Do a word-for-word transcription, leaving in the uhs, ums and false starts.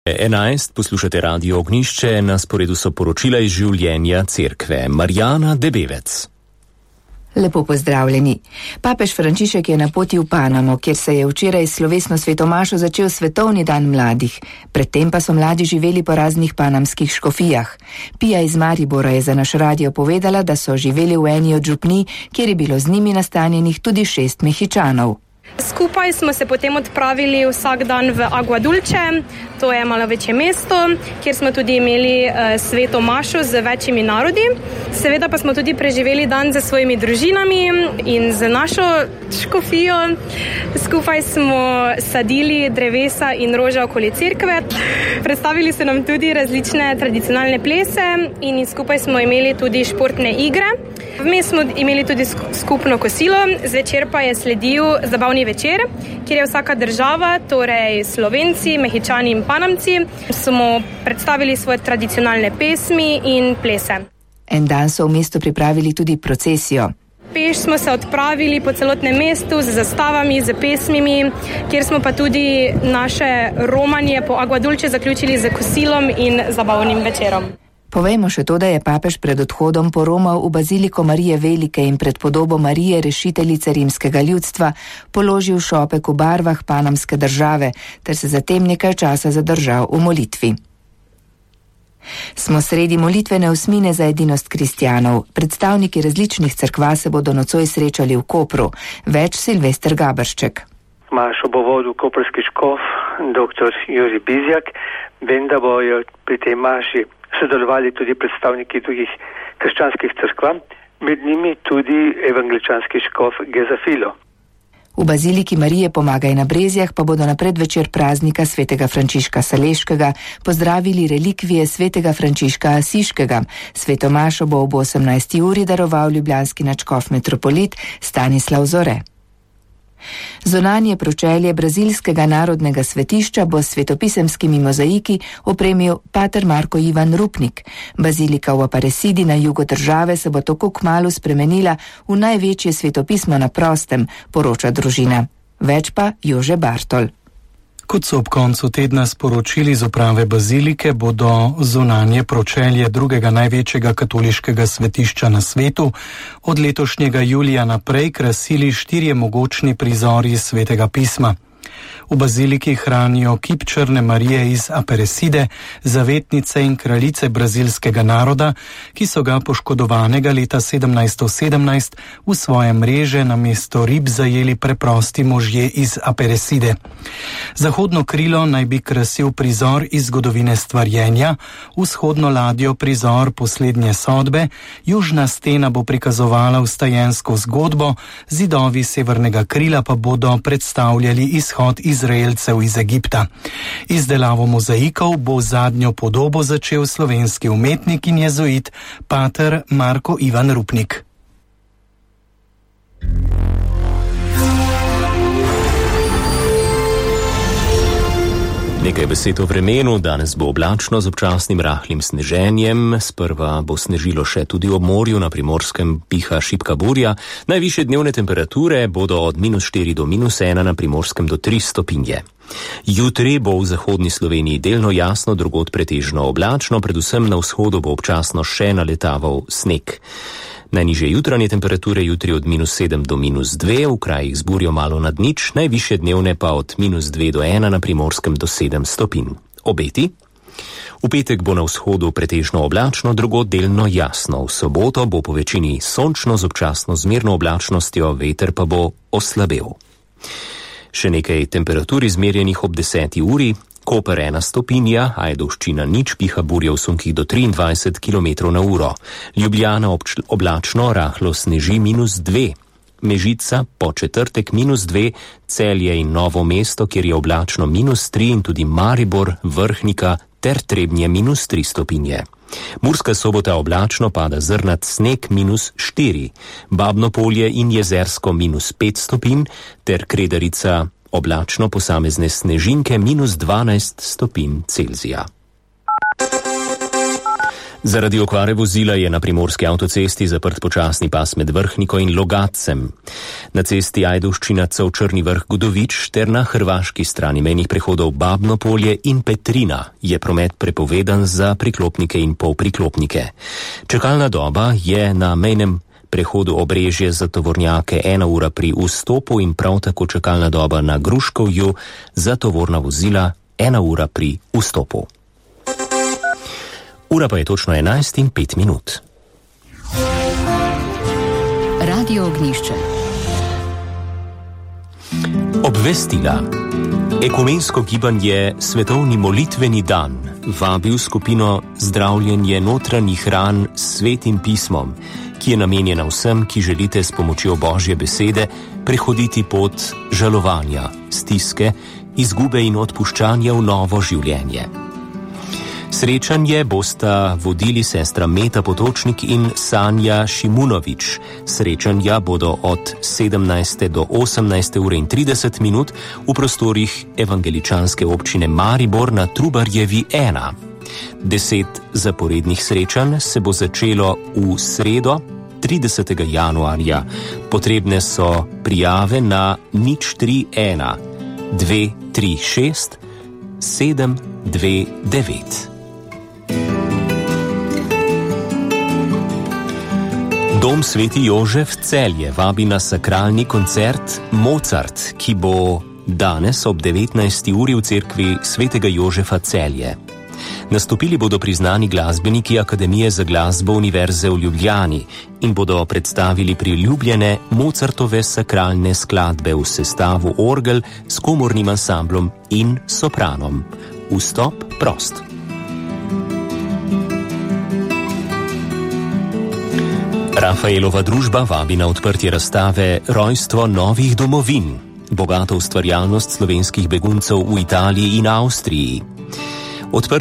enajst poslušate Radio Ognjišče, na sporedu so poročila iz življenja cerkve. Marjana Debevec. Lepo pozdravljeni. Papež Frančišek je na poti v Panamo, kjer se je včeraj slovesno svetomašo začel svetovni dan mladih. Predtem pa so mladi živeli po raznih panamskih škofijah. Pija iz Maribora je za naš radio povedala, da so živeli v eni od župnij, kjer je bilo z njimi nastanjenih tudi šest Mehičanov. Skupaj smo se potem odpravili vsak dan v Agua Dulce, to je malo večje mesto, kjer smo tudi imeli uh, sveto mašo z večjimi narodi. Seveda pa smo tudi preživeli dan z svojimi družinami in z našo škofijo. Skupaj smo sadili drevesa in rože okoli cerkve. Predstavili so nam tudi različne tradicionalne plese in skupaj smo imeli tudi športne igre. Vmes smo imeli tudi skupno kosilo, zvečer pa je sledil zabavni večer, kjer je vsaka država, torej Slovenci, Mehičani in Panamci, smo predstavili svoje tradicionalne pesmi in plese. En dan so v mestu pripravili tudi procesijo. Peš smo se odpravili po celotnem mestu z zastavami, z pesmimi, kjer smo pa tudi naše romanje po Agua Dulce zaključili z kosilom in zabavnim večerom. Povejmo še to, da je papež pred odhodom poromal v baziliko Marije Velike in pred podobo Marije, rešiteljice rimskega ljudstva, položil šopek v barvah panamske države, ter se zatem nekaj časa zadržal v molitvi. Smo sredi molitvene osmine za edinost kristjanov. Predstavniki različnih cerkva se bodo nocoj srečali v Kopru. Več Silvester Gabršček. Mašo bo vodil koprski škof, doktor Jurij Bizjak. Vem, da bojo pri tej maši sodelovali tudi predstavniki drugih krščanskih cerkva, med njimi tudi evangeličanski škof Gezafilo. V baziliki Marije Pomagaj na Brezjah pa bodo na predvečer praznika svetega Frančiška Saleškega pozdravili relikvije svetega Frančiška Asiškega. Sveto mašo bo ob osemnajsti uri daroval ljubljanski nadškof metropolit Stanislav Zore. Zunanje pročelje brazilskega narodnega svetišča bo s svetopisemskimi mozaiki opremil pater Marko Ivan Rupnik. Bazilika v Aparecidi na jugu države se bo tako kmalu spremenila v največje svetopismo na prostem, poroča družina. Več pa Jože Bartol. Kot so ob koncu tedna sporočili z uprave bazilike, bodo zunanje pročelje drugega največjega katoliškega svetišča na svetu od letošnjega julija naprej krasili štirje mogočni prizori svetega pisma. V baziliki hranijo kip Črne Marije iz Aparecide, zavetnice in kraljice brazilskega naroda, ki so ga poškodovanega leta sedemnajststo sedemnajst v svoje mreže namesto rib zajeli preprosti možje iz Aparecide. Zahodno krilo naj bi krasil prizor iz zgodovine stvarjenja, vzhodno ladjo prizor poslednje sodbe, južna stena bo prikazovala vstajensko zgodbo, zidovi severnega krila pa bodo predstavljali izhod Izraelcev iz Egipta. Izdelavo mozaikov bo zadnjo podobo začel slovenski umetnik in jezuit pater Marko Ivan Rupnik. Nekaj besed o vremenu. Danes bo oblačno z občasnim rahlim sneženjem. Sprva bo snežilo še tudi ob morju, na Primorskem piha šibka burja. Najvišje dnevne temperature bodo od minus štiri do minus ena, na Primorskem do tri stopinje. Jutri bo v zahodni Sloveniji delno jasno, drugod pretežno oblačno, predvsem na vzhodu bo občasno še naletaval sneg. Najnižje jutranje temperature jutri od minus sedem do minus dve, v krajih z burjo malo nad nič, najvišje dnevne pa od minus dve do ena, na Primorskem do sedem stopinj. Obeti? V petek bo na vzhodu pretežno oblačno, drugod delno jasno. V soboto bo po večini sončno z občasno zmerno oblačnostjo, veter pa bo oslabel. Še nekaj temperatur izmerjenih ob deseti uri. Koper ena stopinja, Ajdovščina nič, piha burja v sunkih do triindvajset kilometrov na uro. Ljubljana obč- oblačno, rahlo sneži minus dve. Mežica po četrtek minus dve, Celje in Novo mesto, kjer je oblačno minus tri, in tudi Maribor, Vrhnika ter Trebnje minus tri stopinje. Murska Sobota oblačno, pada zrnat sneg minus štiri. Babno Polje in Jezersko minus pet stopinj ter Kredarica oblačno, posamezne snežinke minus dvanajst stopinj Celzija. Zaradi okvare vozila je na primorski avtocesti zaprt počasni pas med Vrhniko in Logatcem. Na cesti Ajdovščina-Črni Vrh-Godovič ter na hrvaški strani mejnih prehodov Babno polje in Petrina je promet prepovedan za priklopnike in polpriklopnike. Čakalna doba je na mejnem prehodu Obrežje za tovornjake ena ura pri vstopu in prav tako čakalna doba na Gruškovju za tovorna vozila ena ura pri vstopu. Ura pa je točno enajst in pet minut. Radio Ognjišče. Obvestila. Ekumensko gibanje Svetovni molitveni dan vabi v skupino Zdravljenje notranjih ran s Svetim pismom, ki je namenjena vsem, ki želite s pomočjo Božje besede prehoditi pot žalovanja, stiske, izgube in odpuščanja v novo življenje. Srečanje bosta vodili sestra Meta Potočnik in Sanja Šimunovič. Srečanja bodo od sedemnajste do osemnajste ure in trideset minut v prostorih evangeličanske občine Maribor na Trubarjevi ena. Deset zaporednih srečanj se bo začelo v sredo, tridesetega januarja. Potrebne so prijave na nič tri ena dve tri šest sedem dve devet. Dom Sveti Jožef Celje vabi na sakralni koncert Mozart, ki bo danes ob devetnajsti uri v cerkvi Svetega Jožefa Celje. Nastopili bodo priznani glasbeniki Akademije za glasbo Univerze v Ljubljani in bodo predstavili priljubljene Mozartove sakralne skladbe v sestavu orgel s komornim ansamblom in sopranom. Vstop prost. Rafaelova družba vabi na odprtje razstave Rojstvo novih domovin, bogato ustvarjalnost slovenskih beguncev v Italiji in Avstriji. Odprtje